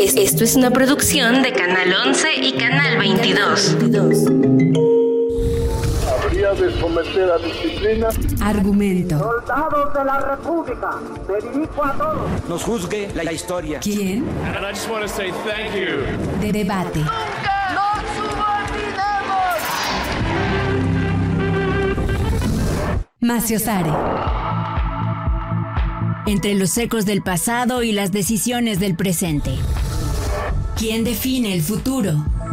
Esto es una producción de Canal 11 y Canal 22. Habría de someter a disciplina. Argumento. Soldados de la República, me dirijo a todos. Nos juzgue la historia. ¿Quién? And I just want to say thank you. De debate. ¡Nunca nos subordinemos! Macio Sare. Entre los ecos del pasado y las decisiones del presente. ¿Quién define el futuro?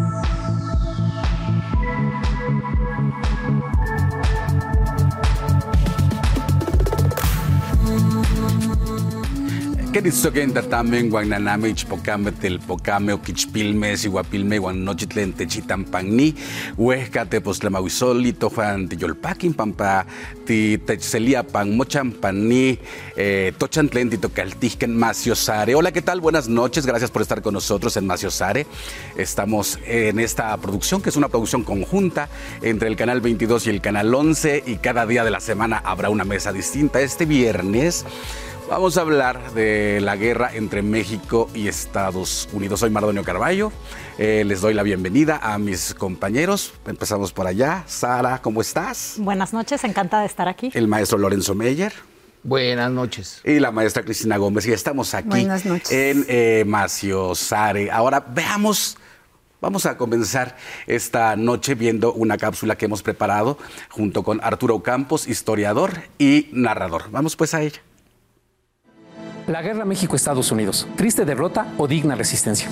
Queritzokenta también guananame ichpocame telpocame oquichpilme sihuapilme guanochitlen techitampanni huesca tepostlamauisoli tojuan tiyolpaquin pampa titechseliapan mochampanni tochantlen titocaltijken Macio Sare. Hola, ¿qué tal? Buenas noches, gracias por estar con nosotros en Macio Sare. Estamos en esta producción, que es una producción conjunta entre el Canal 22 y el Canal 11, y cada día de la semana habrá una mesa distinta. Este viernes vamos a hablar de la guerra entre México y Estados Unidos. Soy Mardonio Carballo. Les doy la bienvenida a mis compañeros. Empezamos por allá. Sara, ¿cómo estás? Buenas noches, encantada de estar aquí. El maestro Lorenzo Meyer. Buenas noches. Y la maestra Cristina Gómez. Y estamos aquí en Macio Sare. Ahora vamos a comenzar esta noche viendo una cápsula que hemos preparado junto con Arturo Campos, historiador y narrador. Vamos pues a ella. La guerra México-Estados Unidos, ¿triste derrota o digna resistencia?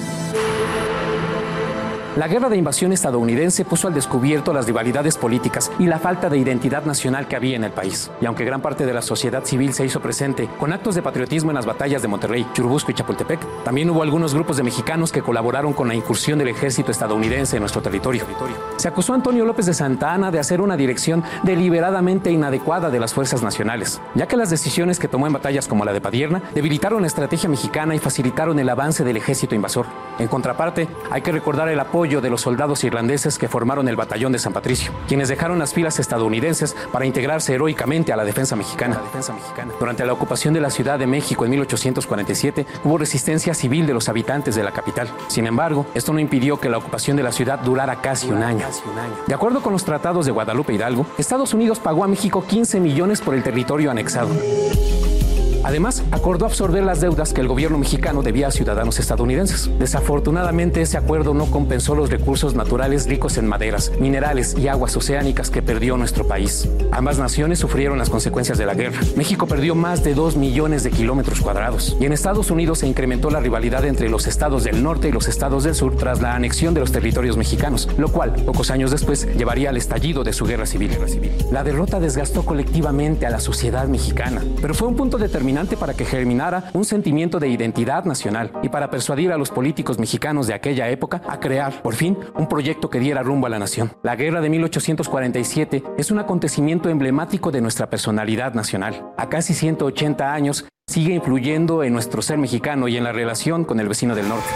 La guerra de invasión estadounidense puso al descubierto las rivalidades políticas y la falta de identidad nacional que había en el país. Y aunque gran parte de la sociedad civil se hizo presente con actos de patriotismo en las batallas de Monterrey, Churubusco y Chapultepec, también hubo algunos grupos de mexicanos que colaboraron con la incursión del ejército estadounidense en nuestro territorio. Se acusó a Antonio López de Santa Anna de hacer una dirección deliberadamente inadecuada de las fuerzas nacionales, ya que las decisiones que tomó en batallas como la de Padierna debilitaron la estrategia mexicana y facilitaron el avance del ejército invasor. En contraparte, hay que recordar el apoyo de los soldados irlandeses que formaron el batallón de San Patricio, quienes dejaron las filas estadounidenses para integrarse heroicamente a la defensa mexicana. Durante la ocupación de la Ciudad de México en 1847, hubo resistencia civil de los habitantes de la capital. Sin embargo, esto no impidió que la ocupación de la ciudad durara casi un año. De acuerdo con los tratados de Guadalupe Hidalgo, Estados Unidos pagó a México 15 millones por el territorio anexado. Además, acordó absorber las deudas que el gobierno mexicano debía a ciudadanos estadounidenses. Desafortunadamente, ese acuerdo no compensó los recursos naturales ricos en maderas, minerales y aguas oceánicas que perdió nuestro país. Ambas naciones sufrieron las consecuencias de la guerra. México perdió más de 2 millones de kilómetros cuadrados. Y en Estados Unidos se incrementó la rivalidad entre los estados del norte y los estados del sur tras la anexión de los territorios mexicanos, lo cual, pocos años después, llevaría al estallido de su guerra civil. La derrota desgastó colectivamente a la sociedad mexicana, pero fue un punto determinante para que germinara un sentimiento de identidad nacional y para persuadir a los políticos mexicanos de aquella época a crear, por fin, un proyecto que diera rumbo a la nación. La guerra de 1847 es un acontecimiento emblemático de nuestra personalidad nacional. A casi 180 años, sigue influyendo en nuestro ser mexicano y en la relación con el vecino del norte.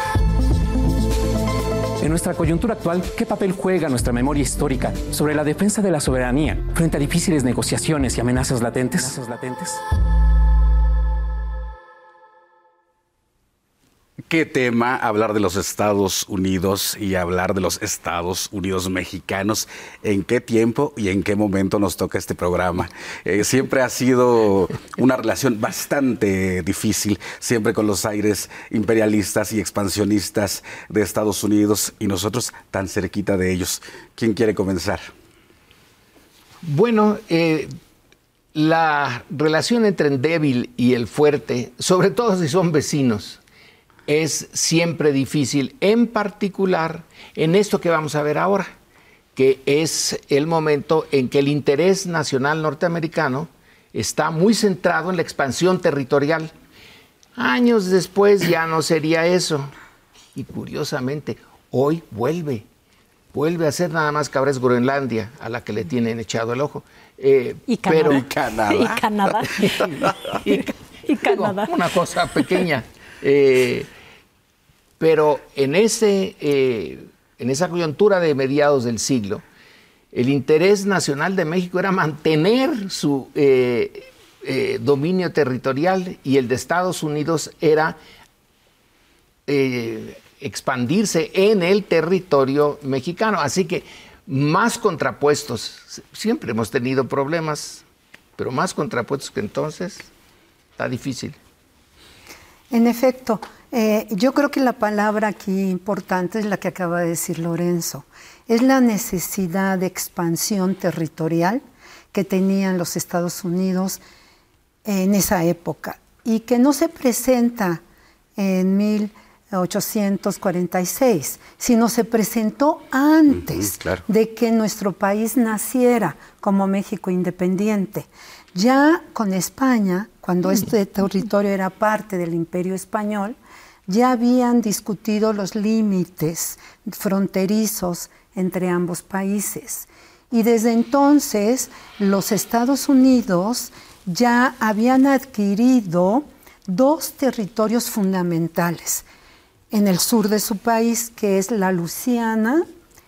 En nuestra coyuntura actual, ¿qué papel juega nuestra memoria histórica sobre la defensa de la soberanía frente a difíciles negociaciones y amenazas latentes? ¿Qué tema hablar de los Estados Unidos y hablar de los Estados Unidos mexicanos? ¿En qué tiempo y en qué momento nos toca este programa? Siempre ha sido una relación bastante difícil, siempre con los aires imperialistas y expansionistas de Estados Unidos y nosotros tan cerquita de ellos. ¿Quién quiere comenzar? Bueno, la relación entre el débil y el fuerte, sobre todo si son vecinos, es siempre difícil, en particular en esto que vamos a ver ahora, que es el momento en que el interés nacional norteamericano está muy centrado en la expansión territorial. Años después ya no sería eso. Y curiosamente, hoy vuelve a ser nada más que ahora es Groenlandia a la que le tienen echado el ojo. Y Canadá. Y Canadá. Una cosa pequeña. Pero en esa coyuntura de mediados del siglo, el interés nacional de México era mantener su dominio territorial y el de Estados Unidos era expandirse en el territorio mexicano. Así que más contrapuestos. Siempre hemos tenido problemas, pero más contrapuestos que entonces está difícil. En efecto, yo creo que la palabra aquí importante es la que acaba de decir Lorenzo. Es la necesidad de expansión territorial que tenían los Estados Unidos en esa época y que no se presenta en 1846, sino se presentó antes de que nuestro país naciera como México independiente. Ya con España, cuando este territorio era parte del Imperio Español, ya habían discutido los límites fronterizos entre ambos países. Y desde entonces los Estados Unidos ya habían adquirido 2 territorios fundamentales en el sur de su país, que es la Luisiana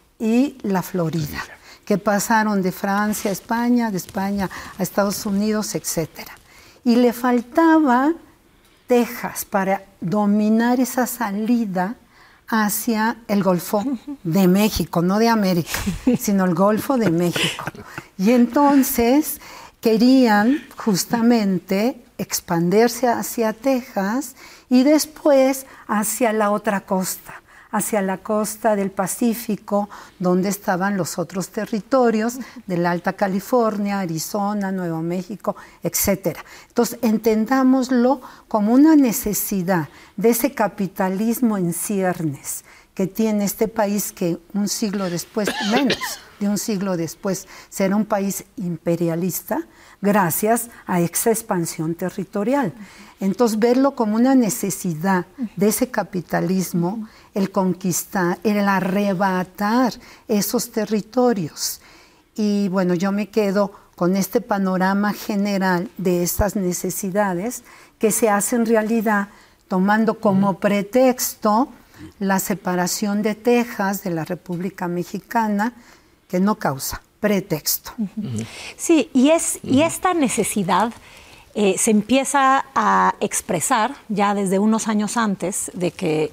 y la Florida, que pasaron de Francia a España, de España a Estados Unidos, etc. Y le faltaba Texas para dominar esa salida hacia el Golfo de México, no de América, sino el Golfo de México. Y entonces querían justamente expandirse hacia Texas y después hacia la otra costa, hacia la costa del Pacífico, donde estaban los otros territorios de la Alta California, Arizona, Nuevo México, etc. Entonces, entendámoslo como una necesidad de ese capitalismo en ciernes que tiene este país, que un siglo después, menos de un siglo después, será un país imperialista gracias a esa expansión territorial. Entonces, verlo como una necesidad de ese capitalismo, el conquistar, el arrebatar esos territorios. Y bueno, yo me quedo con este panorama general de esas necesidades que se hacen realidad tomando como pretexto la separación de Texas de la República Mexicana, que no causa pretexto. Sí, y esta necesidad se empieza a expresar ya desde unos años antes de que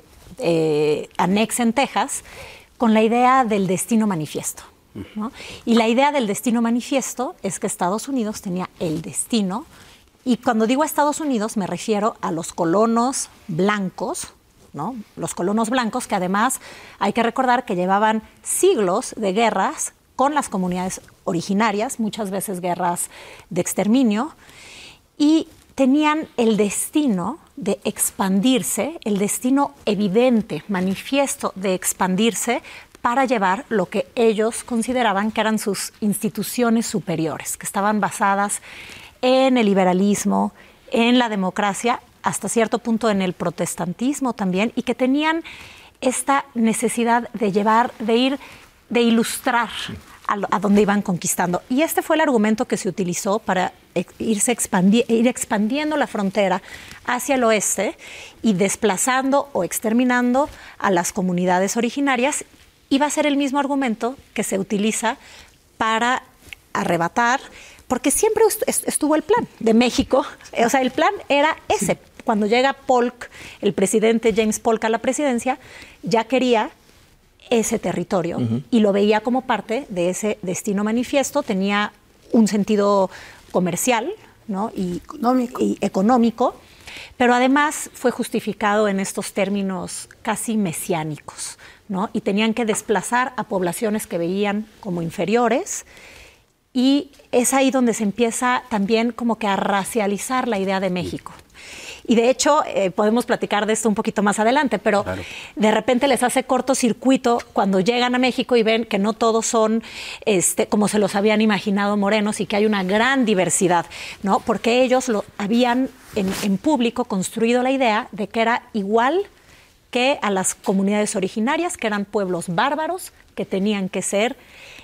anexen Texas con la idea del destino manifiesto, ¿no? Y la idea del destino manifiesto es que Estados Unidos tenía el destino, y cuando digo Estados Unidos me refiero a los colonos blancos, ¿no? Los colonos blancos, que además hay que recordar que llevaban siglos de guerras con las comunidades originarias, muchas veces guerras de exterminio, y tenían el destino de expandirse, el destino evidente, manifiesto de expandirse para llevar lo que ellos consideraban que eran sus instituciones superiores, que estaban basadas en el liberalismo, en la democracia, hasta cierto punto en el protestantismo también, y que tenían esta necesidad de llevar, de ilustrar a donde iban conquistando. Y este fue el argumento que se utilizó para ir expandiendo la frontera hacia el oeste y desplazando o exterminando a las comunidades originarias. Y va a ser el mismo argumento que se utiliza para arrebatar, porque siempre estuvo el plan de México. O sea, el plan era ese. Cuando llega Polk, el presidente James Polk a la presidencia, ya quería ese territorio y lo veía como parte de ese destino manifiesto. Tenía un sentido comercial, ¿no? y económico, pero además fue justificado en estos términos casi mesiánicos, ¿no? Y tenían que desplazar a poblaciones que veían como inferiores, y es ahí donde se empieza también como que a racializar la idea de México. Y de hecho, podemos platicar de esto un poquito más adelante, pero claro, de repente les hace cortocircuito cuando llegan a México y ven que no todos son como se los habían imaginado morenos, y que hay una gran diversidad, ¿no? Porque ellos habían en público construido la idea de que era igual que a las comunidades originarias, que eran pueblos bárbaros, que tenían que ser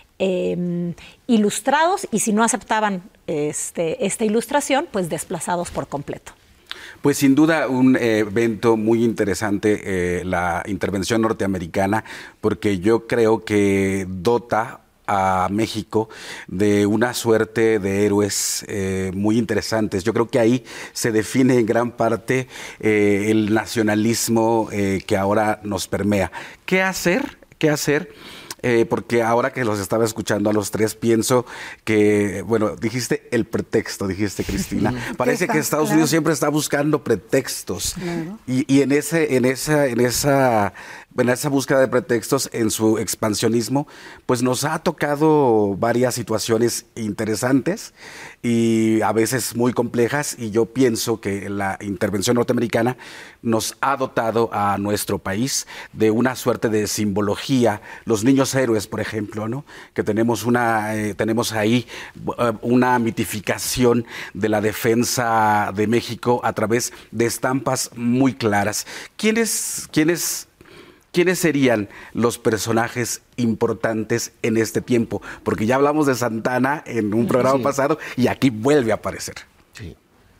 ilustrados, y si no aceptaban esta ilustración, pues desplazados por completo. Pues sin duda un evento muy interesante, la intervención norteamericana, porque yo creo que dota a México de una suerte de héroes muy interesantes. Yo creo que ahí se define en gran parte el nacionalismo que ahora nos permea. ¿Qué hacer? Porque ahora que los estaba escuchando a los tres, pienso que, bueno, dijiste el pretexto, dijiste, Cristina. Parece que Estados Unidos siempre está buscando pretextos. Claro. Y en esa búsqueda de pretextos, en su expansionismo, pues nos ha tocado varias situaciones interesantes y a veces muy complejas, y yo pienso que la intervención norteamericana nos ha dotado a nuestro país de una suerte de simbología. Los niños héroes, por ejemplo, ¿no? Que tenemos ahí una mitificación de la defensa de México a través de estampas muy claras. ¿Quiénes serían los personajes importantes en este tiempo? Porque ya hablamos de Santana en un programa pasado y aquí vuelve a aparecer. Sí.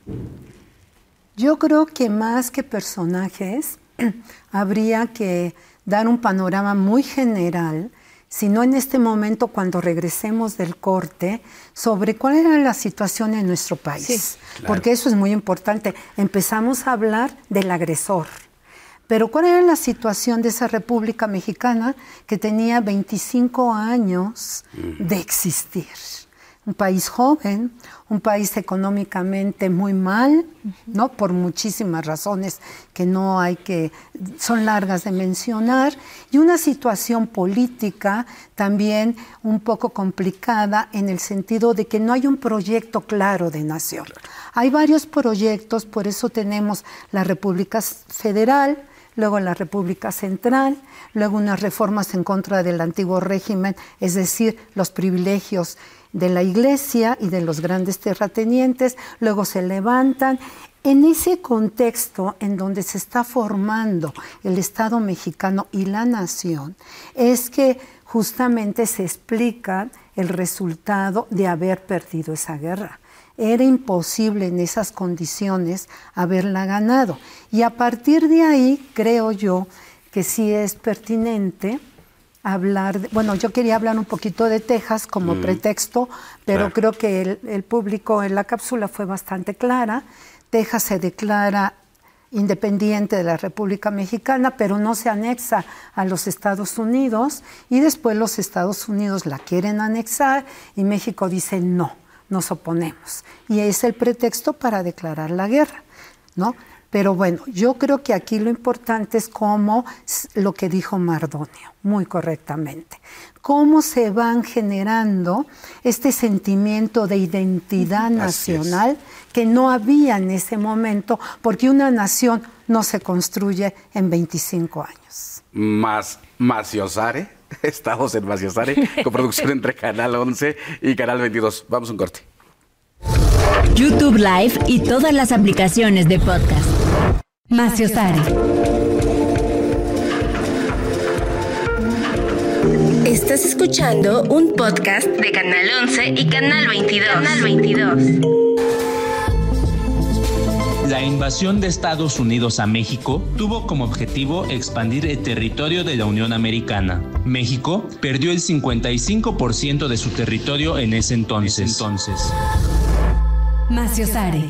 Yo creo que más que personajes, habría que dar un panorama muy general, si no en este momento, cuando regresemos del corte, sobre cuál era la situación en nuestro país. Sí, claro. Porque eso es muy importante. Empezamos a hablar del agresor. Pero ¿cuál era la situación de esa República Mexicana que tenía 25 años de existir? Un país joven, un país económicamente muy mal, ¿no? Por muchísimas razones que son largas de mencionar, y una situación política también un poco complicada en el sentido de que no hay un proyecto claro de nación. Hay varios proyectos, por eso tenemos la República Federal, luego la República Central, luego unas reformas en contra del antiguo régimen, es decir, los privilegios de la Iglesia y de los grandes terratenientes, luego se levantan. En ese contexto en donde se está formando el Estado mexicano y la nación, es que justamente se explica el resultado de haber perdido esa guerra. Era imposible en esas condiciones haberla ganado. Y a partir de ahí, creo yo que sí es pertinente hablar, yo quería hablar un poquito de Texas como pretexto, pero creo que el público en la cápsula fue bastante clara. Texas se declara independiente de la República Mexicana, pero no se anexa a los Estados Unidos, y después los Estados Unidos la quieren anexar y México dice no, nos oponemos. Y es el pretexto para declarar la guerra, ¿no? Pero bueno, yo creo que aquí lo importante es cómo, lo que dijo Mardonio, muy correctamente, cómo se van generando este sentimiento de identidad nacional que no había en ese momento, porque una nación no se construye en 25 años. Maciosare, estamos en Maciosare, coproducción entre Canal 11 y Canal 22. Vamos a un corte. YouTube Live y todas las aplicaciones de podcast. Maciosare. Estás escuchando un podcast de Canal 11 y Canal 22. Canal 22. La invasión de Estados Unidos a México tuvo como objetivo expandir el territorio de la Unión Americana. México perdió el 55% de su territorio en ese entonces. Maciosare.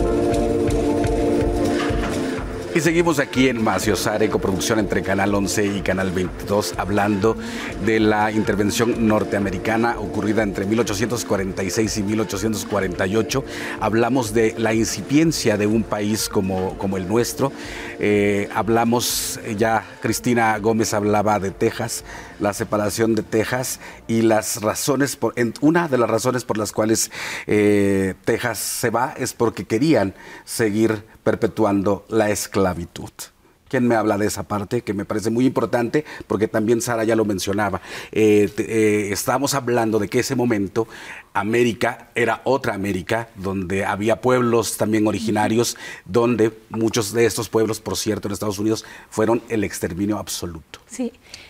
Y seguimos aquí en Maciosare, coproducción entre Canal 11 y Canal 22, hablando de la intervención norteamericana ocurrida entre 1846 y 1848. Hablamos de la incipiencia de un país como el nuestro. Hablamos, ya Cristina Gómez hablaba de Texas, la separación de Texas y las razones, una de las razones por las cuales Texas se va es porque querían seguir perpetuando la esclavitud. ¿Quién me habla de esa parte? Que me parece muy importante, porque también Sara ya lo mencionaba. Estábamos hablando de que ese momento América era otra América, donde había pueblos también originarios, donde muchos de estos pueblos, por cierto, en Estados Unidos, fueron el exterminio absoluto. Sí.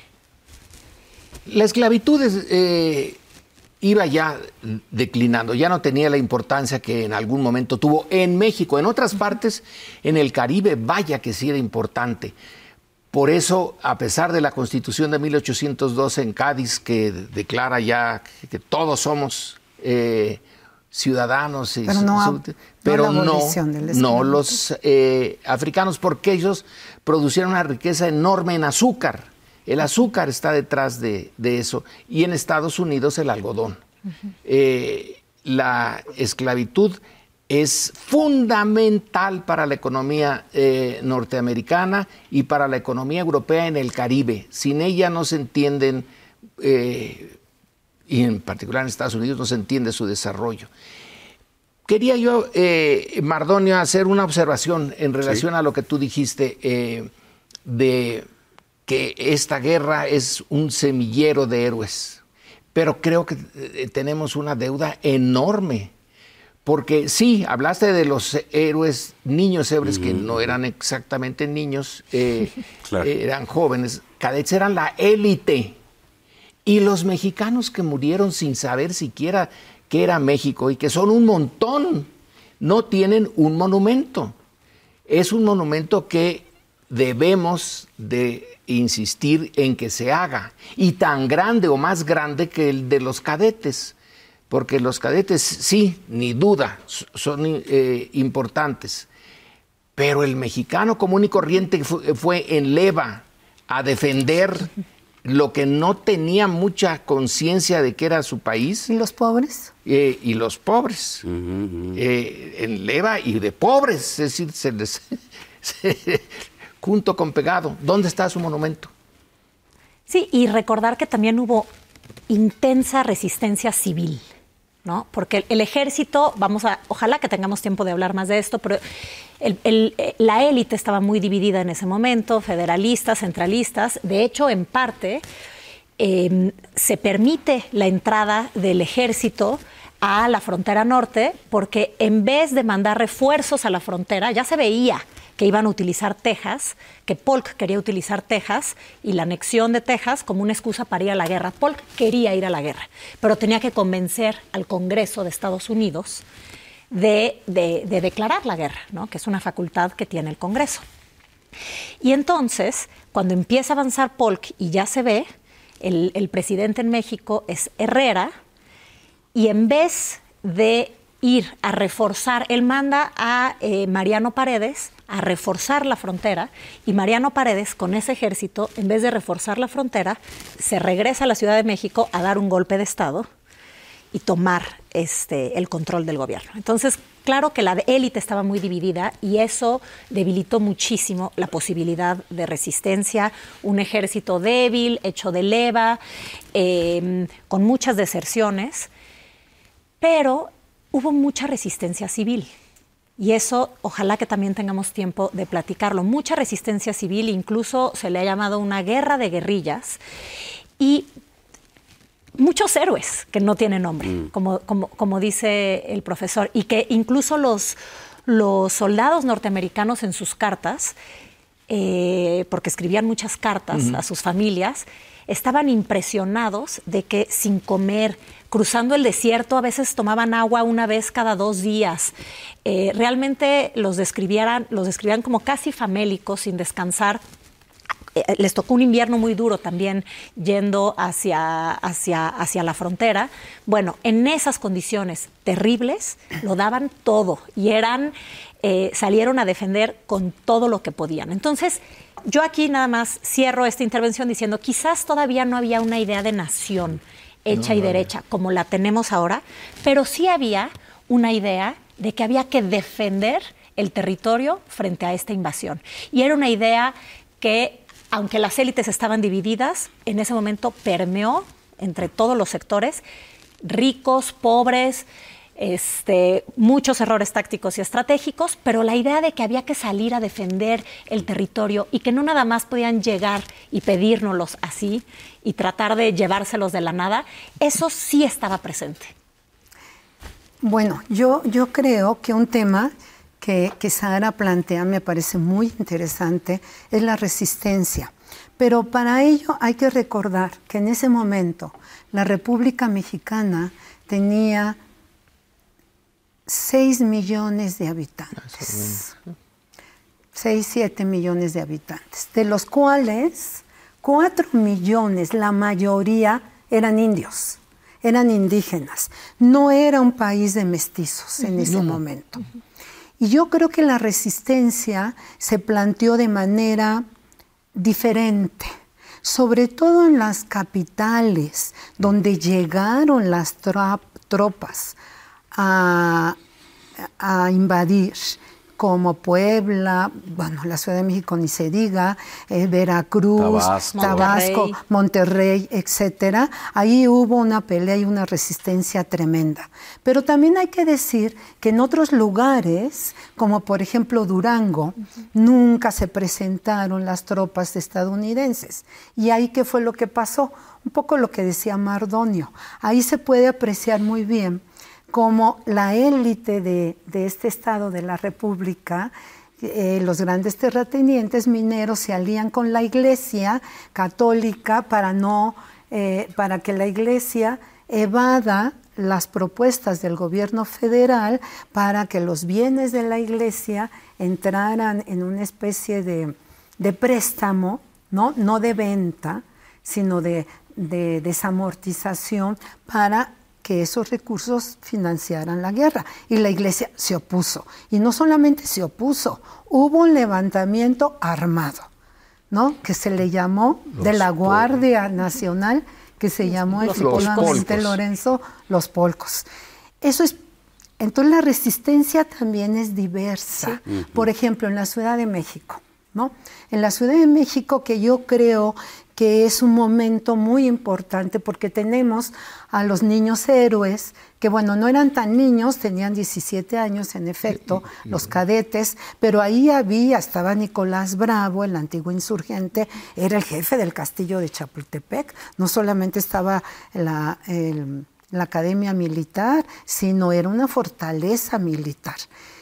La esclavitud iba ya declinando, ya no tenía la importancia que en algún momento tuvo en México. En otras partes, en el Caribe, vaya que sí era importante. Por eso, a pesar de la Constitución de 1812 en Cádiz, que declara ya que todos somos ciudadanos, pero no los africanos, porque ellos producieron una riqueza enorme en azúcar. El azúcar está detrás de eso, y en Estados Unidos el algodón. La esclavitud es fundamental para la economía norteamericana y para la economía europea en el Caribe. Sin ella no se entienden, y en particular en Estados Unidos, no se entiende su desarrollo. Quería yo, Mardonio, hacer una observación en relación a lo que tú dijiste de que esta guerra es un semillero de héroes. Pero creo que tenemos una deuda enorme. Porque sí, hablaste de los héroes, niños héroes, que no eran exactamente niños, eran jóvenes. Cadetes eran la élite. Y los mexicanos que murieron sin saber siquiera qué era México, y que son un montón, no tienen un monumento. Es un monumento que debemos de insistir en que se haga, y tan grande o más grande que el de los cadetes. Porque los cadetes, sí, ni duda, son importantes. Pero el mexicano común y corriente fue en leva a defender lo que no tenía mucha conciencia de que era su país. ¿Y los pobres? Y los pobres. En leva y de pobres. Es decir, se les junto con pegado. ¿Dónde está su monumento? Sí, y recordar que también hubo intensa resistencia civil, ¿no? Porque el ejército, ojalá que tengamos tiempo de hablar más de esto, pero la élite estaba muy dividida en ese momento, federalistas, centralistas. De hecho, en parte, se permite la entrada del ejército a la frontera norte, porque en vez de mandar refuerzos a la frontera, ya se veía que iban a utilizar Texas, que Polk quería utilizar Texas y la anexión de Texas como una excusa para ir a la guerra. Polk quería ir a la guerra, pero tenía que convencer al Congreso de Estados Unidos de declarar la guerra, ¿no? Que es una facultad que tiene el Congreso. Y entonces, cuando empieza a avanzar Polk y ya se ve, el presidente en México es Herrera, y en vez de ir a reforzar, él manda a Mariano Paredes a reforzar la frontera, y Mariano Paredes, con ese ejército, en vez de reforzar la frontera, se regresa a la Ciudad de México a dar un golpe de Estado y tomar el control del gobierno. Entonces, claro que la élite estaba muy dividida, y eso debilitó muchísimo la posibilidad de resistencia. Un ejército débil, hecho de leva, con muchas deserciones, pero hubo mucha resistencia civil. Y eso, ojalá que también tengamos tiempo de platicarlo. Mucha resistencia civil, incluso se le ha llamado una guerra de guerrillas. Y muchos héroes que no tienen nombre, como dice el profesor. Y que incluso los soldados norteamericanos en sus cartas, porque escribían muchas cartas a sus familias, estaban impresionados de que sin comer, cruzando el desierto, a veces tomaban agua una vez cada 2 días. Realmente los describían como casi famélicos, sin descansar. Les tocó un invierno muy duro también, yendo hacia la frontera. Bueno, en esas condiciones terribles lo daban todo, y salieron a defender con todo lo que podían. Entonces, yo aquí nada más cierro esta intervención diciendo, quizás todavía no había una idea de nación hecha y derecha como la tenemos ahora, pero sí había una idea de que había que defender el territorio frente a esta invasión. Y era una idea que, aunque las élites estaban divididas, en ese momento permeó entre todos los sectores, ricos, pobres, muchos errores tácticos y estratégicos, pero la idea de que había que salir a defender el territorio, y que no nada más podían llegar y pedírnoslos así y tratar de llevárselos de la nada, eso sí estaba presente. Bueno, yo creo que un tema que Sara plantea me parece muy interesante es la resistencia. Pero para ello hay que recordar que en ese momento la República Mexicana tenía 6 millones de habitantes. 6, 7 millones de habitantes, de los cuales 4 millones, la mayoría eran indios, eran indígenas. No era un país de mestizos en ese momento. Y yo creo que la resistencia se planteó de manera diferente, sobre todo en las capitales, donde llegaron las tropas a invadir, como Puebla, bueno, la Ciudad de México ni se diga, Veracruz, Tabasco, Monterrey, etcétera. Ahí hubo una pelea y una resistencia tremenda. Pero también hay que decir que en otros lugares, como por ejemplo Durango, nunca se presentaron las tropas estadounidenses. Y ahí, ¿qué fue lo que pasó? Un poco lo que decía Mardonio. Ahí se puede apreciar muy bien como la élite de este estado de la República, los grandes terratenientes mineros se alían con la Iglesia católica para que la Iglesia evada las propuestas del gobierno federal para que los bienes de la Iglesia entraran en una especie de préstamo, no de venta, sino de desamortización para que esos recursos financiaran la guerra. Y la Iglesia se opuso. Y no solamente se opuso, hubo un levantamiento armado, ¿no? Que se le llamó de la Guardia Nacional, que se llamó efectivamente Lorenzo, los polcos. Eso es. Entonces la resistencia también es diversa. Sí. Por ejemplo, en la Ciudad de México, ¿no? En la Ciudad de México, que yo creo que es un momento muy importante porque tenemos a los niños héroes, que bueno, no eran tan niños, tenían 17 años en efecto, los cadetes, pero ahí estaba Nicolás Bravo, el antiguo insurgente, era el jefe del castillo de Chapultepec, no solamente estaba la academia militar, sino era una fortaleza militar.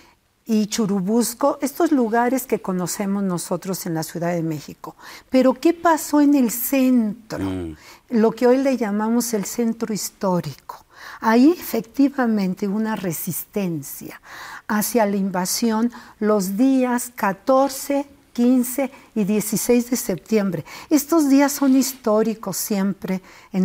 Y Churubusco, estos lugares que conocemos nosotros en la Ciudad de México. Pero ¿qué pasó en el centro? Lo que hoy le llamamos el centro histórico. Ahí efectivamente hubo una resistencia hacia la invasión los días 14, 15 y 16 de septiembre. Estos días son históricos siempre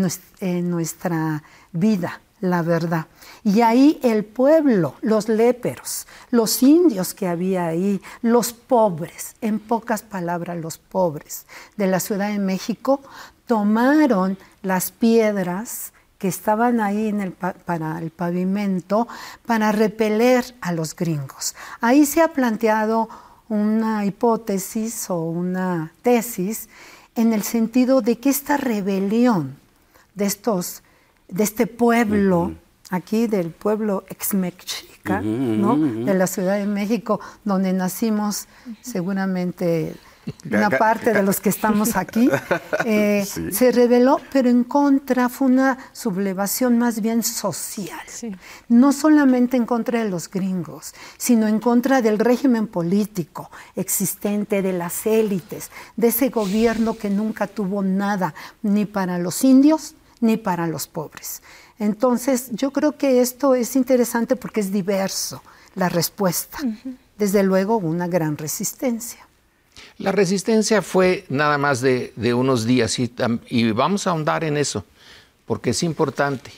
en nuestra vida, la verdad. Y ahí el pueblo, los léperos, los indios que había ahí, los pobres, en pocas palabras los pobres de la Ciudad de México, tomaron las piedras que estaban ahí para el pavimento para repeler a los gringos. Ahí se ha planteado una hipótesis o una tesis en el sentido de que esta rebelión de este pueblo, aquí del pueblo exmexica, ¿no? De la Ciudad de México, donde nacimos seguramente una parte de los que estamos aquí, sí. Se rebeló, pero en contra, fue una sublevación más bien social. Sí. No solamente en contra de los gringos, sino en contra del régimen político existente, de las élites, de ese gobierno que nunca tuvo nada, ni para los indios, ni para los pobres. Entonces, yo creo que esto es interesante porque es diverso la respuesta. Desde luego, una gran resistencia. La resistencia fue nada más de unos días y vamos a ahondar en eso, porque es importante.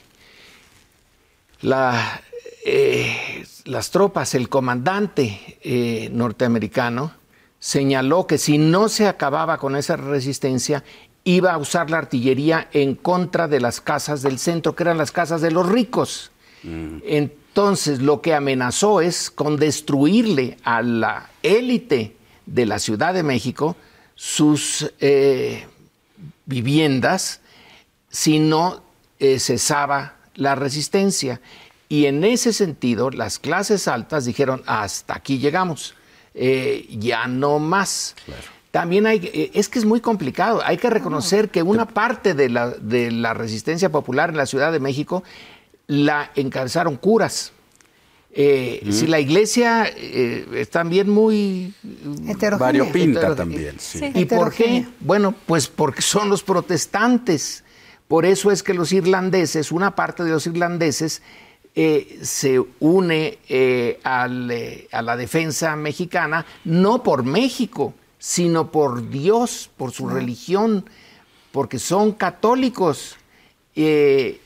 Las tropas, el comandante norteamericano señaló que si no se acababa con esa resistencia, iba a usar la artillería en contra de las casas del centro, que eran las casas de los ricos. Entonces, lo que amenazó es con destruirle a la élite de la Ciudad de México sus viviendas si no cesaba la resistencia. Y en ese sentido, las clases altas dijeron, hasta aquí llegamos, ya no más. Claro. También es que es muy complicado. Hay que reconocer que una parte de la resistencia popular en la Ciudad de México la encabezaron curas. Si la iglesia es también muy variopinta también. Sí. ¿Y por qué? Bueno, pues porque son los protestantes. Por eso es que los irlandeses, una parte de los irlandeses, se une a la defensa mexicana, no por México, sino por Dios, por su religión, porque son católicos. Y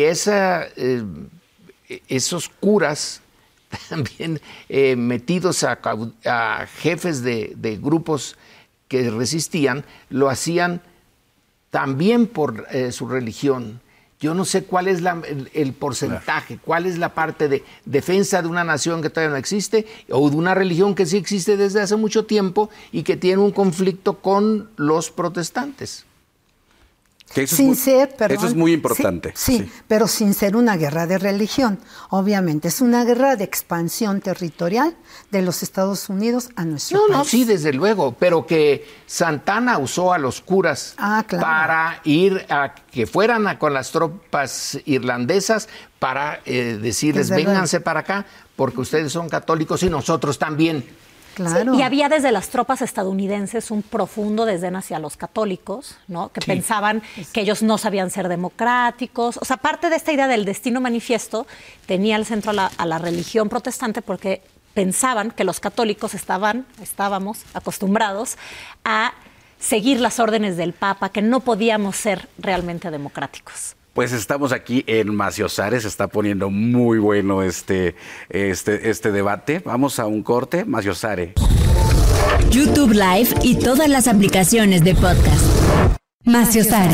esos curas también metidos a jefes de grupos que resistían, lo hacían también por su religión. Yo no sé cuál es el porcentaje, cuál es la parte de defensa de una nación que todavía no existe o de una religión que sí existe desde hace mucho tiempo y que tiene un conflicto con los protestantes. Que eso es muy importante. Sí, pero sin ser una guerra de religión. Obviamente, es una guerra de expansión territorial de los Estados Unidos a nuestro país. No, sí, desde luego, pero que Santana usó a los curas para ir a que fueran con las tropas irlandesas para decirles, vénganse para acá, porque ustedes son católicos y nosotros también. Claro. Sí, y había desde las tropas estadounidenses un profundo desdén hacia los católicos, ¿no? Que pensaban que ellos no sabían ser democráticos. O sea, parte de esta idea del destino manifiesto tenía al centro a la religión protestante porque pensaban que los católicos estábamos acostumbrados a seguir las órdenes del Papa, que no podíamos ser realmente democráticos. Pues estamos aquí en Maciosare, se está poniendo muy bueno este debate. Vamos a un corte, Maciosare. YouTube Live y todas las aplicaciones de podcast. Maciosare.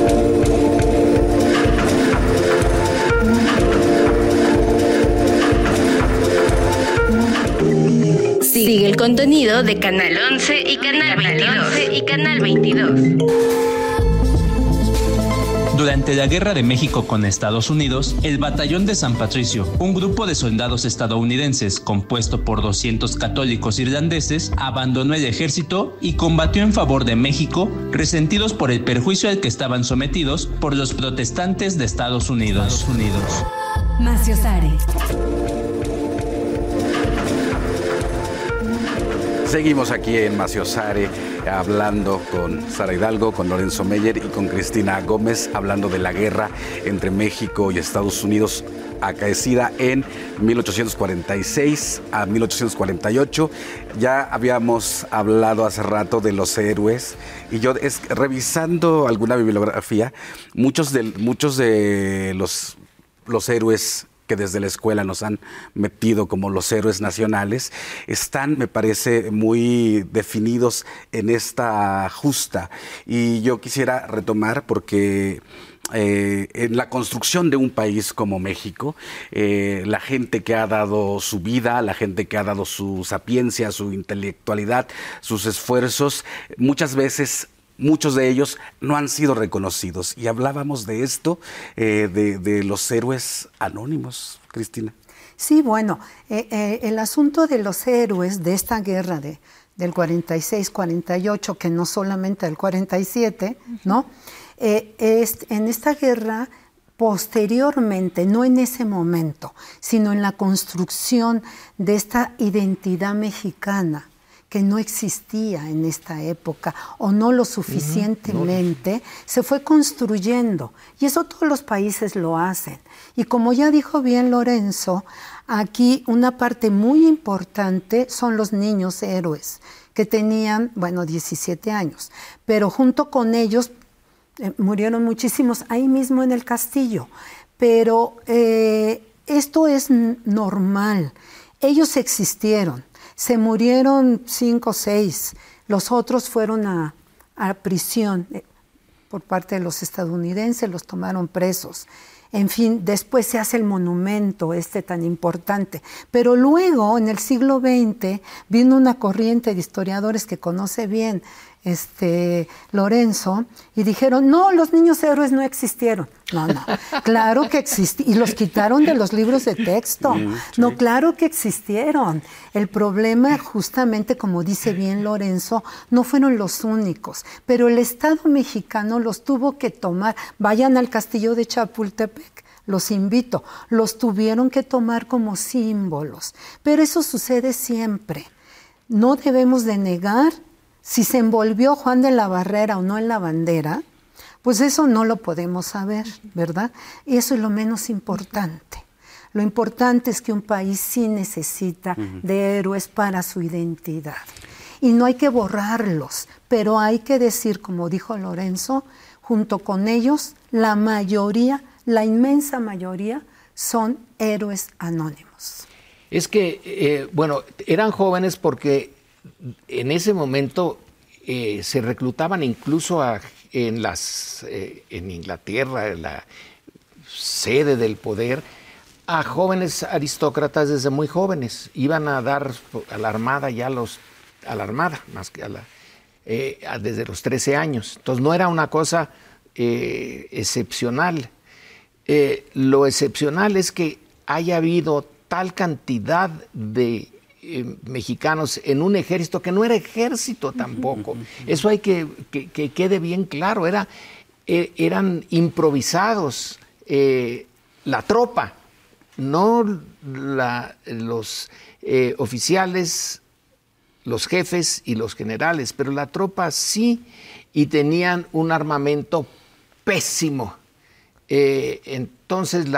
Sigue el contenido de Canal 11 y Canal 22. Durante la Guerra de México con Estados Unidos, el Batallón de San Patricio, un grupo de soldados estadounidenses compuesto por 200 católicos irlandeses, abandonó el ejército y combatió en favor de México, resentidos por el perjuicio al que estaban sometidos por los protestantes de Estados Unidos. Maciosare. Seguimos aquí en Maciosare hablando con Sara Hidalgo, con Lorenzo Meyer y con Cristina Gómez, hablando de la guerra entre México y Estados Unidos acaecida en 1846 a 1848. Ya habíamos hablado hace rato de los héroes y yo revisando alguna bibliografía, muchos de los héroes que desde la escuela nos han metido como los héroes nacionales, están, me parece, muy definidos en esta justa. Y yo quisiera retomar porque en la construcción de un país como México, la gente que ha dado su vida, la gente que ha dado su sapiencia, su intelectualidad, sus esfuerzos, muchas veces muchos de ellos no han sido reconocidos. Y hablábamos de esto, de los héroes anónimos, Cristina. Sí, bueno, el asunto de los héroes de esta guerra del 46-48, que no solamente del 47, ¿no? En esta guerra, posteriormente, no en ese momento, sino en la construcción de esta identidad mexicana, que no existía en esta época o no lo suficientemente, se fue construyendo. Y eso todos los países lo hacen. Y como ya dijo bien Lorenzo, aquí una parte muy importante son los niños héroes, que tenían, 17 años. Pero junto con ellos murieron muchísimos ahí mismo en el castillo. Pero esto es normal. Ellos existieron. Se murieron 5 o 6, los otros fueron a prisión por parte de los estadounidenses, los tomaron presos. En fin, después se hace el monumento tan importante. Pero luego, en el siglo XX, vino una corriente de historiadores que conoce bien Lorenzo, y dijeron, no, los niños héroes no existieron. No, claro que existieron, y los quitaron de los libros de texto. Sí. No, claro que existieron. El problema, justamente como dice bien Lorenzo, no fueron los únicos, pero el Estado mexicano los tuvo que tomar. Vayan al castillo de Chapultepec, los invito, los tuvieron que tomar como símbolos. Pero eso sucede siempre. No debemos de negar si se envolvió Juan de la Barrera o no en la bandera, pues eso no lo podemos saber, ¿verdad? Y eso es lo menos importante. Lo importante es que un país sí necesita de héroes para su identidad. Y no hay que borrarlos, pero hay que decir, como dijo Lorenzo, junto con ellos, la mayoría, la inmensa mayoría, son héroes anónimos. Es que, eran jóvenes porque en ese momento se reclutaban incluso en Inglaterra, en la sede del poder, a jóvenes aristócratas desde muy jóvenes. Iban a dar a la Armada más que desde los 13 años. Entonces no era una cosa excepcional. Lo excepcional es que haya habido tal cantidad de mexicanos en un ejército que no era ejército tampoco. Eso hay que quede bien claro. Eran improvisados. La tropa, no los oficiales, los jefes y los generales, pero la tropa sí, y tenían un armamento pésimo. Entonces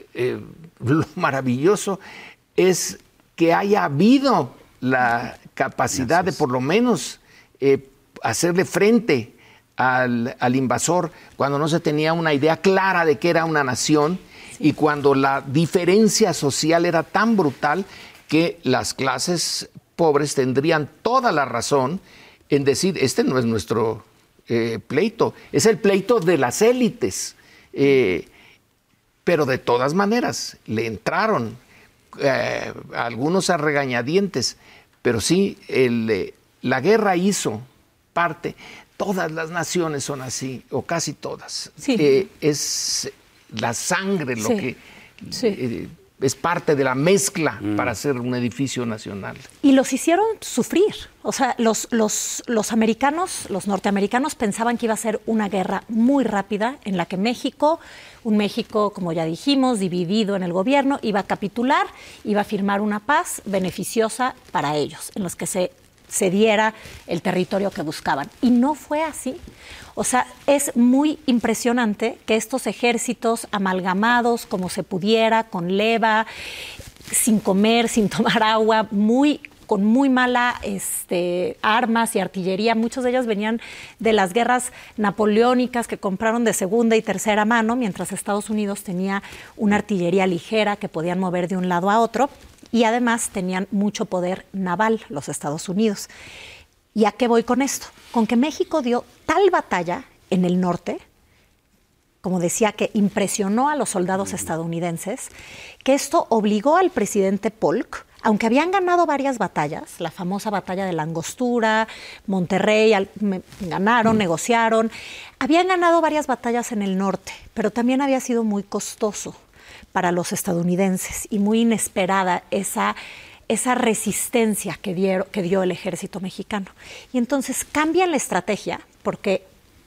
lo maravilloso es que haya habido la capacidad de por lo menos hacerle frente al invasor cuando no se tenía una idea clara de que era una nación y cuando la diferencia social era tan brutal que las clases pobres tendrían toda la razón en decir, este no es nuestro pleito, es el pleito de las élites. Pero de todas maneras le entraron algunos a regañadientes, pero sí la guerra hizo parte. Todas las naciones son así, o casi todas. Sí. Es la sangre lo que es parte de la mezcla para hacer un edificio nacional. Y los hicieron sufrir. O sea, los americanos, los norteamericanos pensaban que iba a ser una guerra muy rápida en la que un México, como ya dijimos, dividido en el gobierno, iba a capitular, iba a firmar una paz beneficiosa para ellos, en los que se diera el territorio que buscaban. Y no fue así. O sea, es muy impresionante que estos ejércitos amalgamados como se pudiera, con leva, sin comer, sin tomar agua, con muy mala armas y artillería. Muchos de ellos venían de las guerras napoleónicas que compraron de segunda y tercera mano, mientras Estados Unidos tenía una artillería ligera que podían mover de un lado a otro. Y además tenían mucho poder naval los Estados Unidos. ¿Y a qué voy con esto? Con que México dio tal batalla en el norte, como decía, que impresionó a los soldados estadounidenses, que esto obligó al presidente Polk, aunque habían ganado varias batallas, la famosa batalla de la Angostura, Monterrey, ganaron, negociaron, habían ganado varias batallas en el norte, pero también había sido muy costoso para los estadounidenses y muy inesperada esa resistencia que dio el ejército mexicano. Y entonces cambian la estrategia porque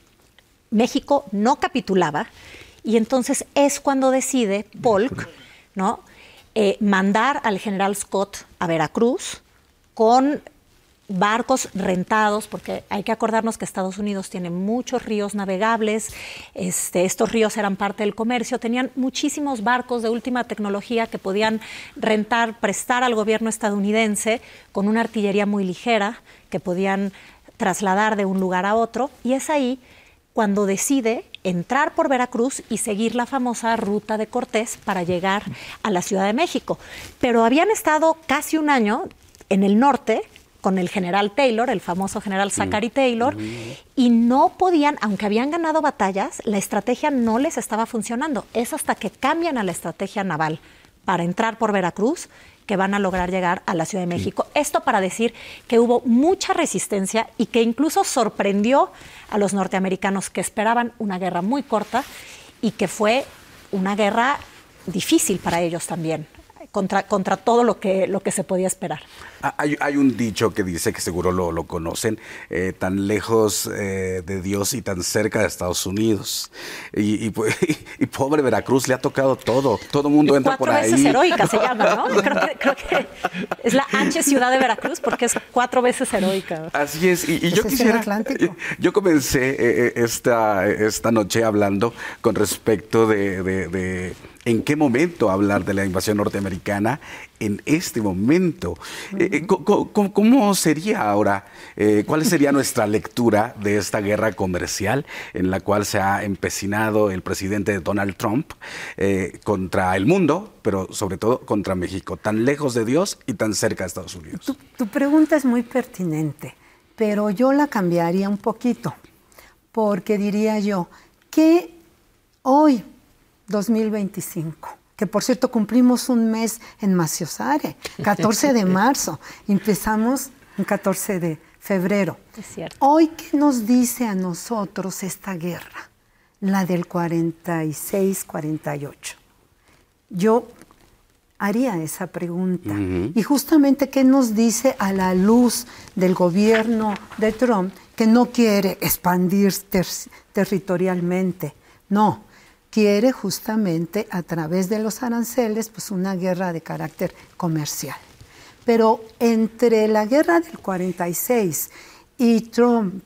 México no capitulaba y entonces es cuando decide Polk, ¿no? Mandar al general Scott a Veracruz con barcos rentados, porque hay que acordarnos que Estados Unidos tiene muchos ríos navegables, estos ríos eran parte del comercio, tenían muchísimos barcos de última tecnología que podían prestar al gobierno estadounidense con una artillería muy ligera que podían trasladar de un lugar a otro, y es ahí cuando decide entrar por Veracruz y seguir la famosa ruta de Cortés para llegar a la Ciudad de México. Pero habían estado casi un año en el norte con el general Taylor, el famoso general Zachary Taylor, y no podían, aunque habían ganado batallas, la estrategia no les estaba funcionando. Es hasta que cambian a la estrategia naval para entrar por Veracruz que van a lograr llegar a la Ciudad de México. Esto para decir que hubo mucha resistencia y que incluso sorprendió a los norteamericanos que esperaban una guerra muy corta y que fue una guerra difícil para ellos también. Contra todo lo que se podía esperar. Hay un dicho que dice, que seguro lo conocen, tan lejos de Dios y tan cerca de Estados Unidos. Y pobre Veracruz, le ha tocado todo. Todo el mundo entra por ahí. 4 veces heroica se llama, ¿no? Creo que es la H ciudad de Veracruz porque es 4 veces heroica. Así es. Y yo quisiera... Yo comencé esta noche hablando con respecto de ¿En qué momento hablar de la invasión norteamericana? En este momento. ¿Cómo sería ahora? ¿Cuál sería nuestra lectura de esta guerra comercial en la cual se ha empecinado el presidente Donald Trump contra el mundo, pero sobre todo contra México, tan lejos de Dios y tan cerca de Estados Unidos? Tu pregunta es muy pertinente, pero yo la cambiaría un poquito, porque diría yo que hoy, 2025, que por cierto cumplimos un mes en Maciosare, 14 de marzo, empezamos el 14 de febrero. Es cierto. Hoy, ¿qué nos dice a nosotros esta guerra? La del 46-48. Yo haría esa pregunta. Y justamente, ¿qué nos dice a la luz del gobierno de Trump, que no quiere expandir territorialmente? No, quiere justamente a través de los aranceles pues una guerra de carácter comercial. Pero entre la guerra del 46 y Trump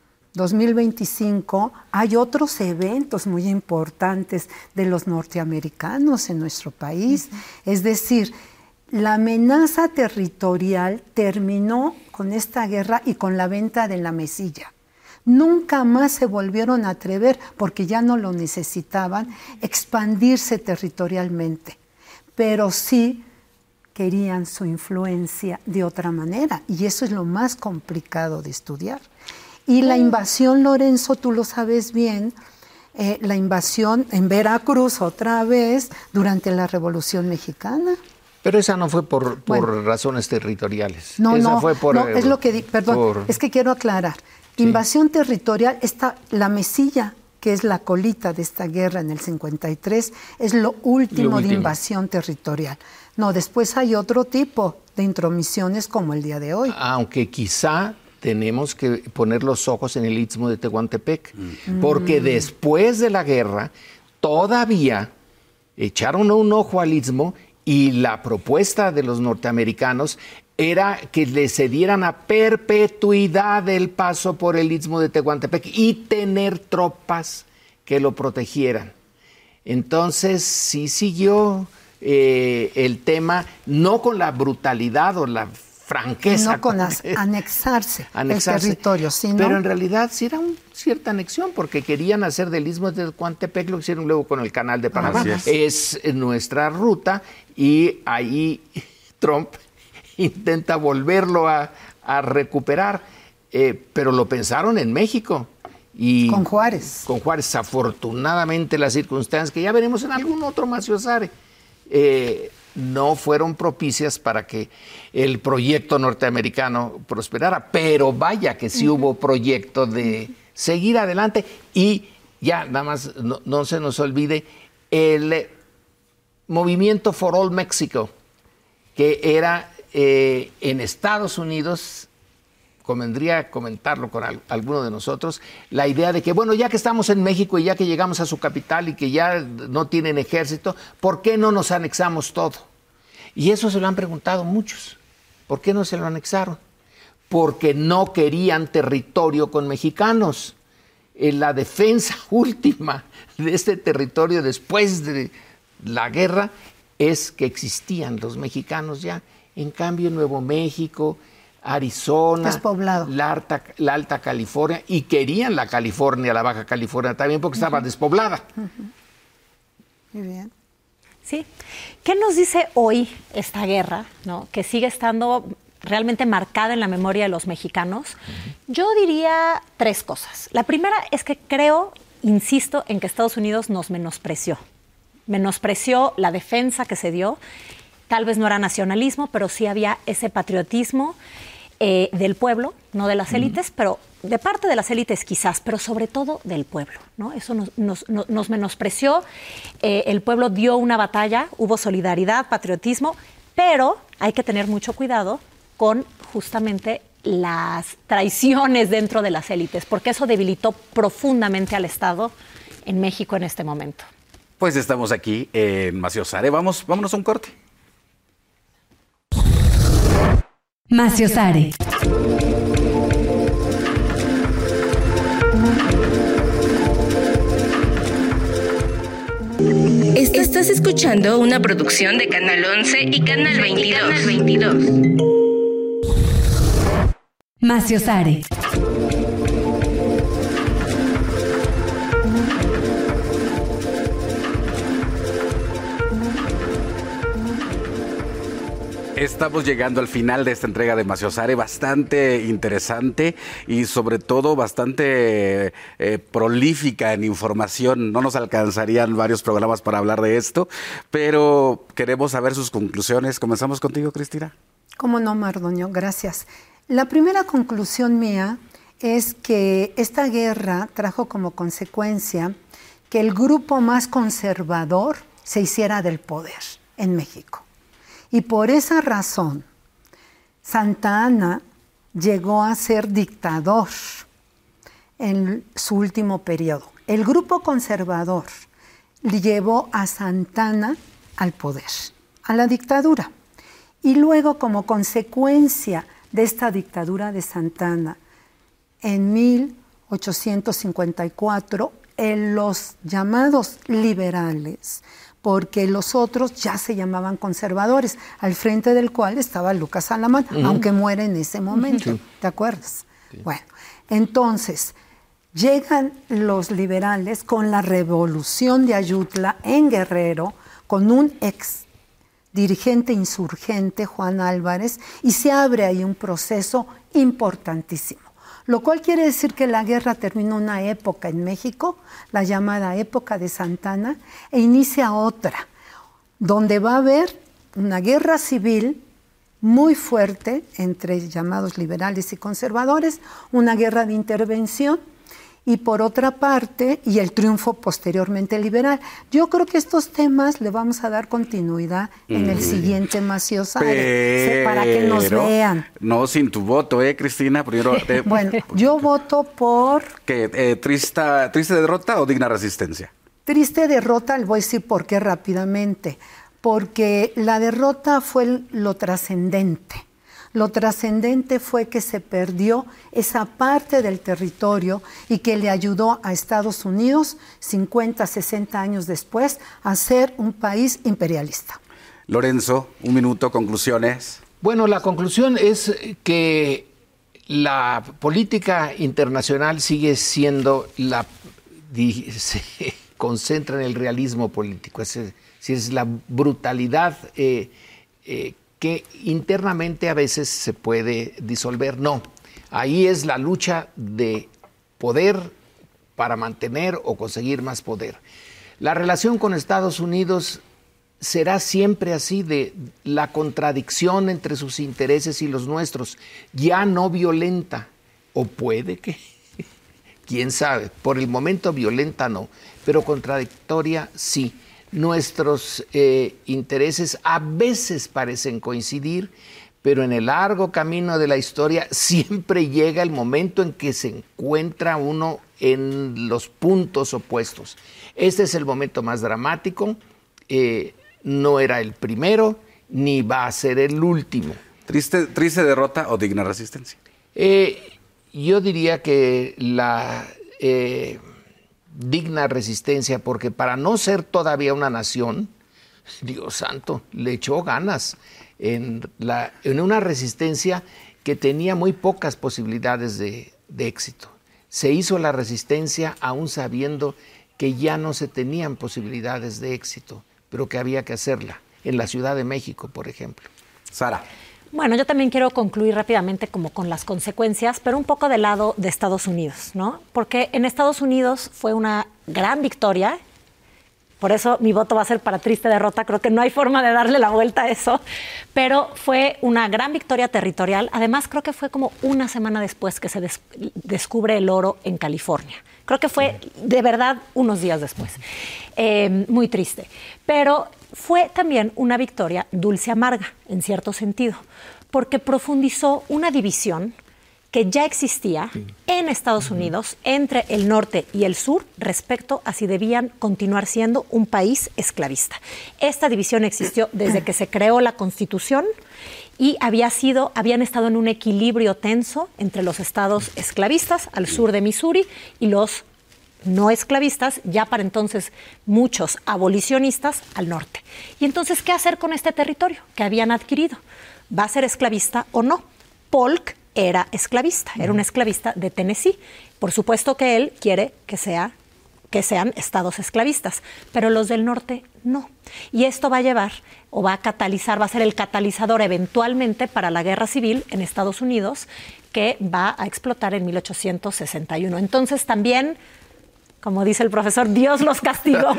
2025 hay otros eventos muy importantes de los norteamericanos en nuestro país. Es decir, la amenaza territorial terminó con esta guerra y con la venta de la mesilla. Nunca más se volvieron a atrever, porque ya no lo necesitaban, expandirse territorialmente. Pero sí querían su influencia de otra manera, y eso es lo más complicado de estudiar. Y la invasión, Lorenzo, tú lo sabes bien, la invasión en Veracruz otra vez durante la Revolución Mexicana. Pero esa no fue por razones territoriales. No, esa fue por, es lo que perdón, es que quiero aclarar. Sí. Invasión territorial, la mesilla, que es la colita de esta guerra en el 53, es lo último de invasión territorial. No, después hay otro tipo de intromisiones como el día de hoy. Aunque quizá tenemos que poner los ojos en el Istmo de Tehuantepec, porque después de la guerra todavía echaron un ojo al Istmo, y la propuesta de los norteamericanos era que le cedieran a perpetuidad el paso por el Istmo de Tehuantepec y tener tropas que lo protegieran. Entonces sí siguió el tema, no con la brutalidad o la franqueza. No con anexarse el territorio, sino... Pero en realidad sí era una cierta anexión, porque querían hacer del Istmo de Tehuantepec, lo hicieron luego con el Canal de Panamá. Es nuestra ruta, y ahí Trump intenta volverlo a recuperar, pero lo pensaron en México. Y con Juárez. Con Juárez, afortunadamente las circunstancias, que ya veremos en algún otro Maciosare, no fueron propicias para que el proyecto norteamericano prosperara, pero vaya que sí hubo proyecto de seguir adelante. Y ya, nada más, no se nos olvide, el movimiento For All Mexico, que era en Estados Unidos, convendría comentarlo con alguno de nosotros, la idea de que, bueno, ya que estamos en México y ya que llegamos a su capital y que ya no tienen ejército, ¿por qué no nos anexamos todo? Y eso se lo han preguntado muchos. ¿Por qué no se lo anexaron? Porque no querían territorio con mexicanos. La defensa última de este territorio después de la guerra es que existían los mexicanos ya. En cambio, Nuevo México, Arizona, despoblado, la Alta California, y querían la California, la Baja California también, porque estaba despoblada. Muy bien. Sí. ¿Qué nos dice hoy esta guerra, ¿no?, que sigue estando realmente marcada en la memoria de los mexicanos? Yo diría tres cosas. La primera es que insisto en que Estados Unidos nos menospreció. Menospreció la defensa que se dio. Tal vez no era nacionalismo, pero sí había ese patriotismo del pueblo, no de las élites, pero de parte de las élites quizás, pero sobre todo del pueblo, ¿no? Eso nos menospreció. El pueblo dio una batalla, hubo solidaridad, patriotismo, pero hay que tener mucho cuidado con justamente las traiciones dentro de las élites, porque eso debilitó profundamente al Estado en México en este momento. Pues estamos aquí en Maciosare. Vámonos a un corte. Maciosare. Estás escuchando una producción de Canal 11 y Canal 22. Maciosare. Estamos llegando al final de esta entrega de Maciosare, bastante interesante y sobre todo bastante prolífica en información. No nos alcanzarían varios programas para hablar de esto, pero queremos saber sus conclusiones. Comenzamos contigo, Cristina. Cómo no, Mardonio, gracias. La primera conclusión mía es que esta guerra trajo como consecuencia que el grupo más conservador se hiciera del poder en México. Y por esa razón, Santa Anna llegó a ser dictador en su último periodo. El grupo conservador llevó a Santa Anna al poder, a la dictadura. Y luego, como consecuencia de esta dictadura de Santa Anna, en 1854, los llamados liberales, porque los otros ya se llamaban conservadores, al frente del cual estaba Lucas Alamán, aunque muere en ese momento, ¿te acuerdas? Sí. Bueno, entonces, llegan los liberales con la revolución de Ayutla en Guerrero, con un ex dirigente insurgente, Juan Álvarez, y se abre ahí un proceso importantísimo. Lo cual quiere decir que la guerra terminó una época en México, la llamada época de Santa Anna, e inicia otra, donde va a haber una guerra civil muy fuerte entre llamados liberales y conservadores, una guerra de intervención, y por otra parte, y el triunfo posteriormente liberal. Yo creo que estos temas le vamos a dar continuidad en el siguiente Maciosare, para que nos vean. No sin tu voto, Cristina. Primero, bueno, yo voto por... ¿Qué? ¿Triste derrota o digna resistencia? Triste derrota, le voy a decir por qué rápidamente. Porque la derrota fue lo trascendente. Lo trascendente fue que se perdió esa parte del territorio y que le ayudó a Estados Unidos, 50, 60 años después, a ser un país imperialista. Lorenzo, un minuto, conclusiones. Bueno, la conclusión es que la política internacional sigue siendo se concentra en el realismo político, es la brutalidad que internamente a veces se puede disolver. No, ahí es la lucha de poder para mantener o conseguir más poder. La relación con Estados Unidos será siempre así, de la contradicción entre sus intereses y los nuestros, ya no violenta, o puede que, quién sabe, por el momento violenta no, pero contradictoria sí. Nuestros intereses a veces parecen coincidir, pero en el largo camino de la historia siempre llega el momento en que se encuentra uno en los puntos opuestos. Este es el momento más dramático, no era el primero, ni va a ser el último. ¿Triste derrota o digna resistencia? Yo diría que la... digna resistencia, porque para no ser todavía una nación, Dios santo, le echó ganas en una resistencia que tenía muy pocas posibilidades de éxito. Se hizo la resistencia aún sabiendo que ya no se tenían posibilidades de éxito, pero que había que hacerla, en la Ciudad de México, por ejemplo. Sara. Bueno, yo también quiero concluir rápidamente como con las consecuencias, pero un poco del lado de Estados Unidos, ¿no? Porque en Estados Unidos fue una gran victoria, por eso mi voto va a ser para triste derrota, creo que no hay forma de darle la vuelta a eso, pero fue una gran victoria territorial. Además, creo que fue como una semana después que se descubre el oro en California. Creo que fue de verdad unos días después. Muy triste. Pero fue también una victoria dulce amarga, en cierto sentido, porque profundizó una división que ya existía en Estados Unidos entre el norte y el sur respecto a si debían continuar siendo un país esclavista. Esta división existió desde que se creó la Constitución y habían estado en un equilibrio tenso entre los estados esclavistas al sur de Missouri y los no esclavistas, ya para entonces muchos abolicionistas al norte. Y entonces, ¿qué hacer con este territorio que habían adquirido? ¿Va a ser esclavista o no? Polk era esclavista, era un esclavista de Tennessee. Por supuesto que él quiere que sean estados esclavistas, pero los del norte no. Y esto va a llevar, o va a catalizar, va a ser el catalizador eventualmente para la guerra civil en Estados Unidos, que va a explotar en 1861. Entonces también, como dice el profesor, Dios los castigó.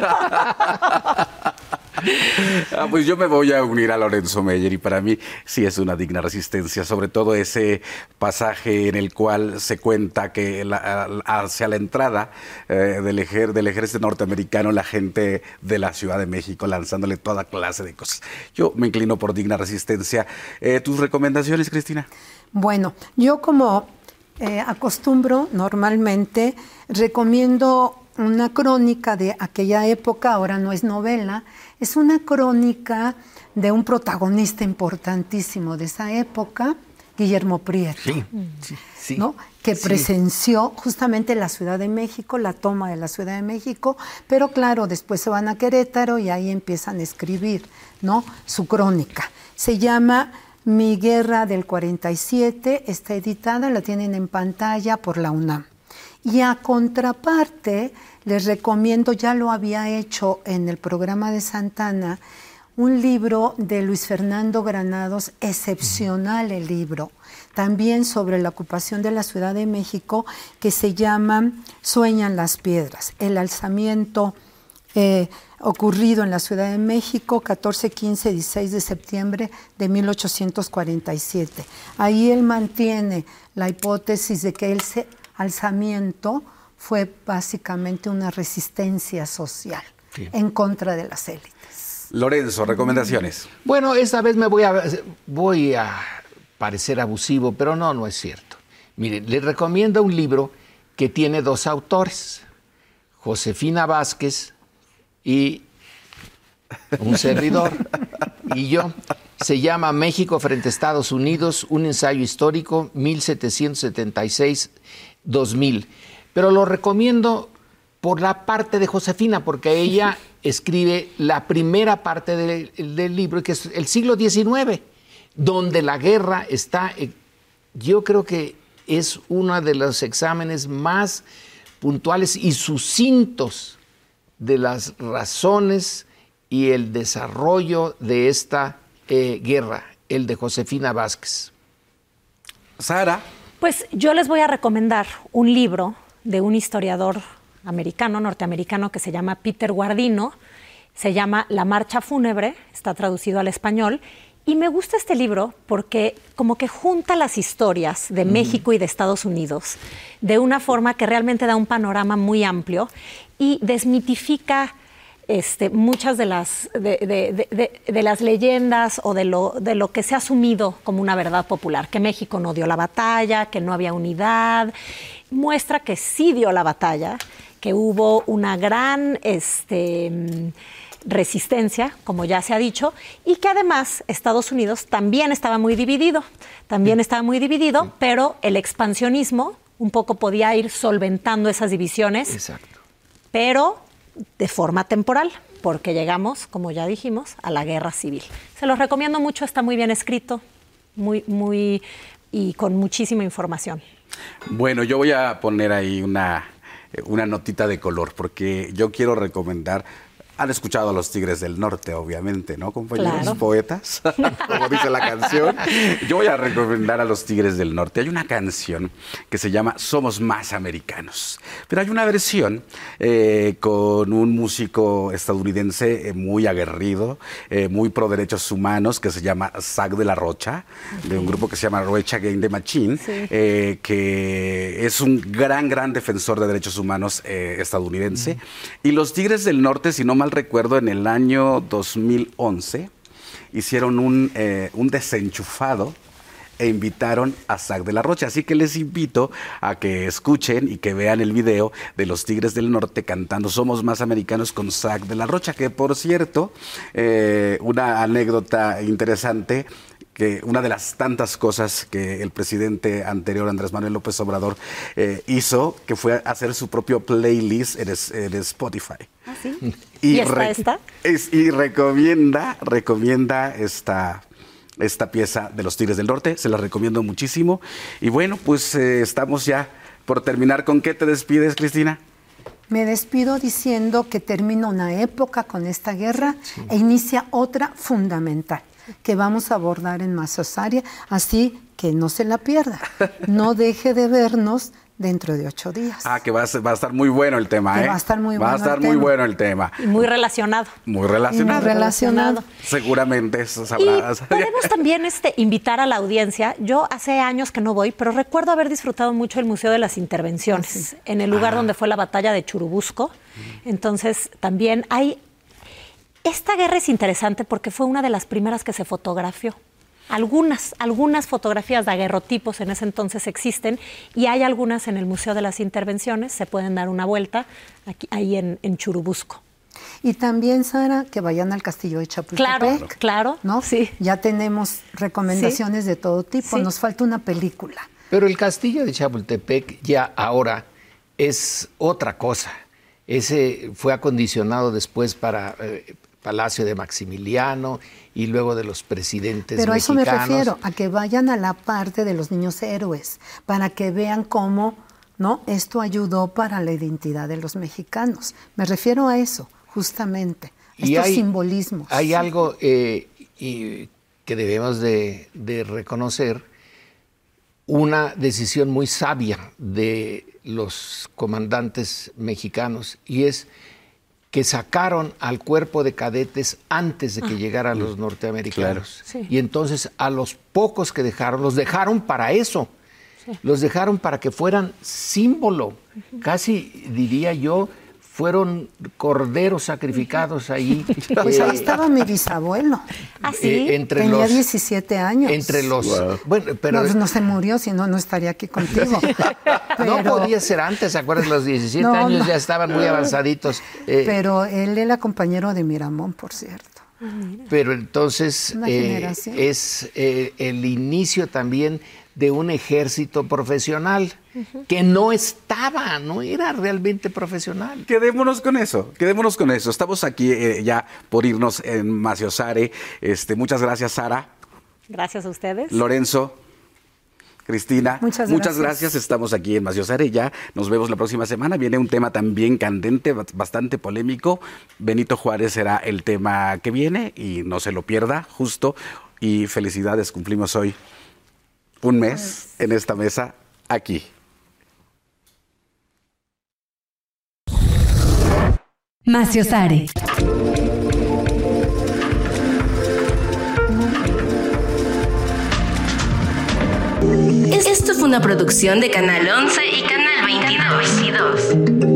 Pues yo me voy a unir a Lorenzo Meyer, y para mí sí es una digna resistencia, sobre todo ese pasaje en el cual se cuenta que hacia la entrada del ejército norteamericano, la gente de la Ciudad de México lanzándole toda clase de cosas. Yo me inclino por digna resistencia. ¿Tus recomendaciones, Cristina? Bueno, yo como acostumbro normalmente, recomiendo una crónica de aquella época, ahora no es novela, es una crónica de un protagonista importantísimo de esa época, Guillermo Prieto, sí, ¿no? Que presenció justamente la Ciudad de México, la toma de la Ciudad de México, pero claro, después se van a Querétaro y ahí empiezan a escribir, ¿no?, su crónica. Se llama Mi Guerra del 47, está editada, la tienen en pantalla por la UNAM. Y a contraparte, les recomiendo, ya lo había hecho en el programa de Santana, un libro de Luis Fernando Granados, excepcional el libro, también sobre la ocupación de la Ciudad de México, que se llama Sueñan las Piedras, el alzamiento ocurrido en la Ciudad de México, 14, 15, 16 de septiembre de 1847. Ahí él mantiene la hipótesis de que ese alzamiento fue básicamente una resistencia social en contra de las élites. Lorenzo, recomendaciones. Bueno, esta vez voy a parecer abusivo, pero no es cierto. Miren, les recomiendo un libro que tiene dos autores, Josefina Vázquez y un servidor, y yo. Se llama México frente a Estados Unidos, un ensayo histórico, 1776-2000. Pero lo recomiendo por la parte de Josefina, porque ella escribe la primera parte del libro, que es el siglo XIX, donde la guerra está, yo creo que es uno de los exámenes más puntuales y sucintos de las razones y el desarrollo de esta guerra, el de Josefina Vázquez. Sara. Pues yo les voy a recomendar un libro de un historiador norteamericano, que se llama Peter Guardino. Se llama La Marcha Fúnebre, está traducido al español. Y me gusta este libro porque como que junta las historias de México y de Estados Unidos de una forma que realmente da un panorama muy amplio y desmitifica muchas de las leyendas o de lo que se ha asumido como una verdad popular, que México no dio la batalla, que no había unidad. Muestra que sí dio la batalla, que hubo una gran resistencia, como ya se ha dicho, y que además Estados Unidos también estaba muy dividido, pero el expansionismo un poco podía ir solventando esas divisiones. Exacto. Pero de forma temporal, porque llegamos, como ya dijimos, a la guerra civil. Se los recomiendo mucho, está muy bien escrito, muy y con muchísima información. Bueno, yo voy a poner ahí una notita de color, porque yo quiero recomendar. Han escuchado a los Tigres del Norte, obviamente, ¿no, compañeros? Claro. Poetas, como dice la canción. Yo voy a recomendar a los Tigres del Norte. Hay una canción que se llama Somos Más Americanos. Pero hay una versión con un músico estadounidense muy aguerrido, muy pro derechos humanos, que se llama Zack de la Rocha, de un grupo que se llama Rage Against the Machine, que es un gran defensor de derechos humanos estadounidense. Y los Tigres del Norte, si no mal recuerdo, en el año 2011 hicieron un desenchufado e invitaron a Zack de la Rocha. Así que les invito a que escuchen y que vean el video de los Tigres del Norte cantando Somos Más Americanos con Zack de la Rocha, que por cierto, una anécdota interesante, que una de las tantas cosas que el presidente anterior, Andrés Manuel López Obrador, hizo, que fue hacer su propio playlist en Spotify. ¿Ah, sí? Y esta? Y recomienda esta pieza de los Tigres del Norte, se la recomiendo muchísimo. Y bueno, pues estamos ya por terminar. ¿Con qué te despides, Cristina? Me despido diciendo que termina una época con esta guerra e inicia otra fundamental que vamos a abordar en Maciosare, así que no se la pierda. No deje de vernos dentro de 8 días. Que va a estar muy bueno el tema, Va a estar muy bueno. Va a estar muy bueno el tema. Y muy relacionado. Muy relacionado. Seguramente eso sabrá. Y podemos también invitar a la audiencia. Yo hace años que no voy, pero recuerdo haber disfrutado mucho el Museo de las Intervenciones, en el lugar donde fue la batalla de Churubusco. Entonces, también hay... Esta guerra es interesante porque fue una de las primeras que se fotografió. Algunas fotografías de daguerrotipos en ese entonces existen y hay algunas en el Museo de las Intervenciones, se pueden dar una vuelta ahí en Churubusco. Y también, Sara, que vayan al Castillo de Chapultepec. Claro, ¿no? Sí. Ya tenemos recomendaciones de todo tipo, nos falta una película. Pero el Castillo de Chapultepec ya ahora es otra cosa. Ese fue acondicionado después para... Palacio de Maximiliano y luego de los presidentes mexicanos. Pero a eso me refiero, a que vayan a la parte de los niños héroes, para que vean cómo, ¿no?, esto ayudó para la identidad de los mexicanos. Me refiero a eso, justamente, estos simbolismos. Hay algo que debemos de reconocer, una decisión muy sabia de los comandantes mexicanos, y es que sacaron al cuerpo de cadetes antes de que llegaran los norteamericanos. Claro. Sí. Y entonces a los pocos que dejaron, los dejaron para eso. Sí. Los dejaron para que fueran símbolo. Casi, diría yo, fueron corderos sacrificados ahí. Pues ahí estaba mi bisabuelo. ¿Ah, sí? Tenía 17 años. Entre los... Bueno, pero... No se murió, si no, no estaría aquí contigo. No podía ser antes, ¿se acuerdan? Los 17 años ya estaban muy avanzaditos. Pero él era compañero de Miramón, por cierto. Pero entonces es el inicio también de un ejército profesional que no era realmente profesional. Quedémonos con eso. Estamos aquí ya por irnos en Maciosare. Muchas gracias, Sara. Gracias a ustedes. Lorenzo, Cristina, muchas gracias. Estamos aquí en Maciosare. Ya nos vemos la próxima semana. Viene un tema también candente, bastante polémico. Benito Juárez será el tema que viene y no se lo pierda, justo. Y felicidades, cumplimos hoy un mes en esta mesa aquí. Maciosare. Esto fue una producción de Canal 11 y Canal 22.